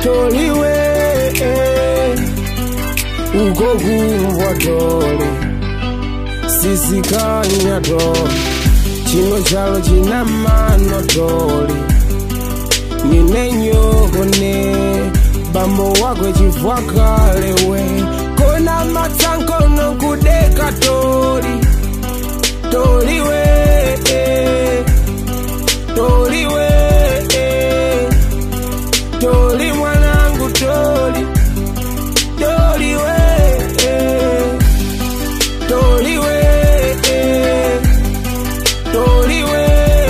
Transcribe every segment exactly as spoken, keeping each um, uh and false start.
toliwe uko kumva toli sisikanya toli chino chalo china mano toli nine nyoko ne bambo wako chifwa kale we kona matsanko no kudeka toli toliwe toliwe toli mwanangu toli toliwe toliwe toliwe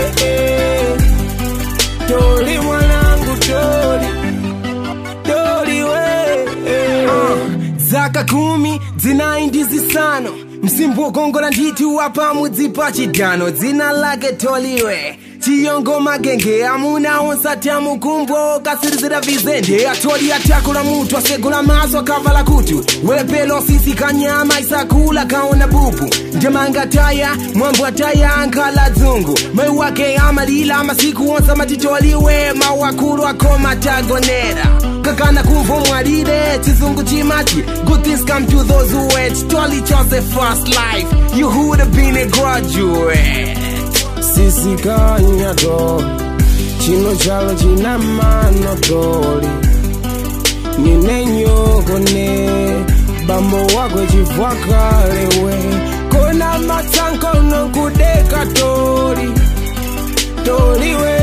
toli mwanangu toli toliwe uh, zaka kumi zina indizi sano msimbo kongola nditu wapa mudzipa chidano zina lake toliwe chiyongo magenge amuna onsati amukumbo kasirizira vizende atoli atakula mutu asegula maso kavala kutu welepelo sisi kanyama isakula kaona bubu njemanga taya mwambu ataya ankala dzungu mai wake amalila masiku onsa matitoliwe mawakulu akoma tagonera kakana kuvo mwalire chizungu chimati good things come to those who wait toli chose the first life you would have been a graduate sisikanya toli chino chalo china mano toli nine nyoko ne bambo wako chifwa kale we kona matsanko no kudeka toli toliwe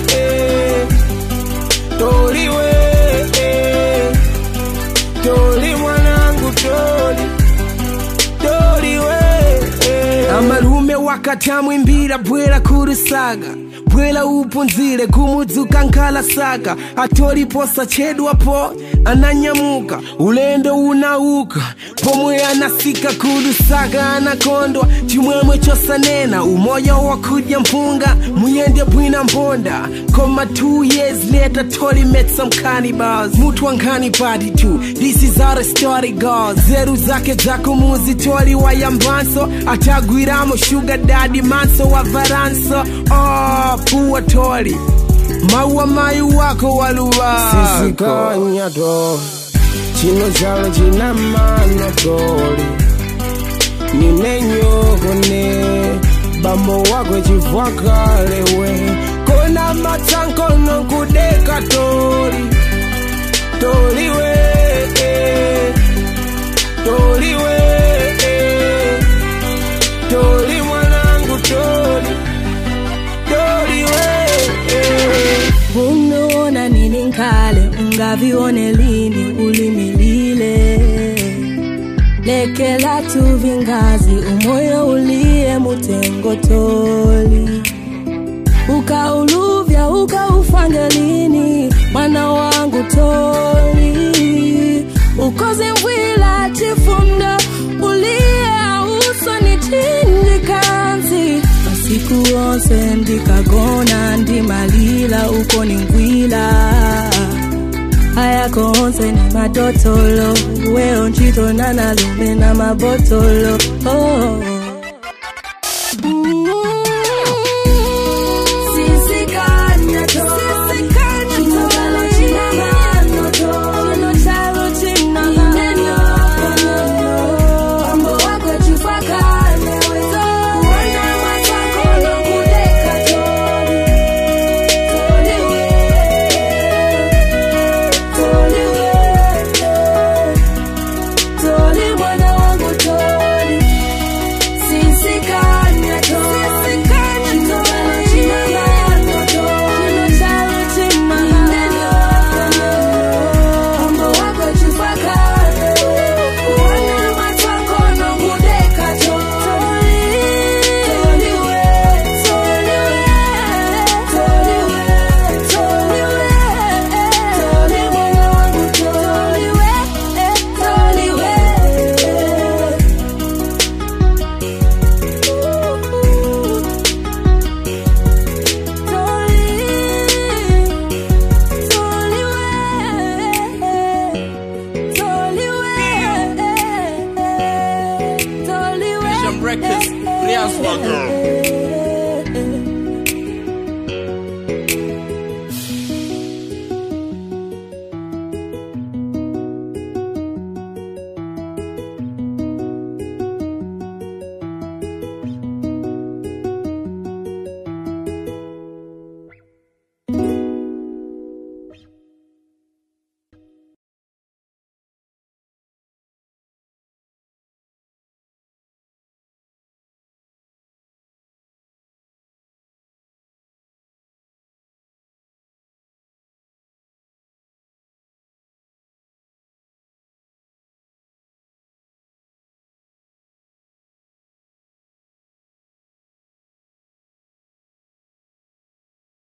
toliwe toli mwanangu toli toliwe amalume wakatamwimbira bwera kurusaga bwela upunzire kumudzuka nkala saka atoliposa chedwapo ananyamuka ulendo unauka pomwe anasika kurusaga anakondwa chimwemwe chosanena umoya wakudya mpunga muyende bwina mponda koma two years later toli met some cannibals mutu wankani party too this is our story girls zeru zake zako muzi toli wayambanso atagwiramo sugar daddy manso wa varanso oh puwa toli maua mayu wako waluwako sisikanya toli chino chalo china mano toli nine nyoko ne bambo wako chifwa kale we kona matsanko no kudeka toli toliwe toliwe toli mwanangu toli toliwe unaona nini nkale ungavione lini ulimilile lekela tu vingazi umoyo ulie mutengo toli ukauluvya ukaufanya lini mwana wangu toli ukoze mwila chifunda ulie uso ni tindikanzi masiku onse ndikagona ndimalila uko ni ngwila haya konse ni madotolo weo nchito na nalume na mabotolo oh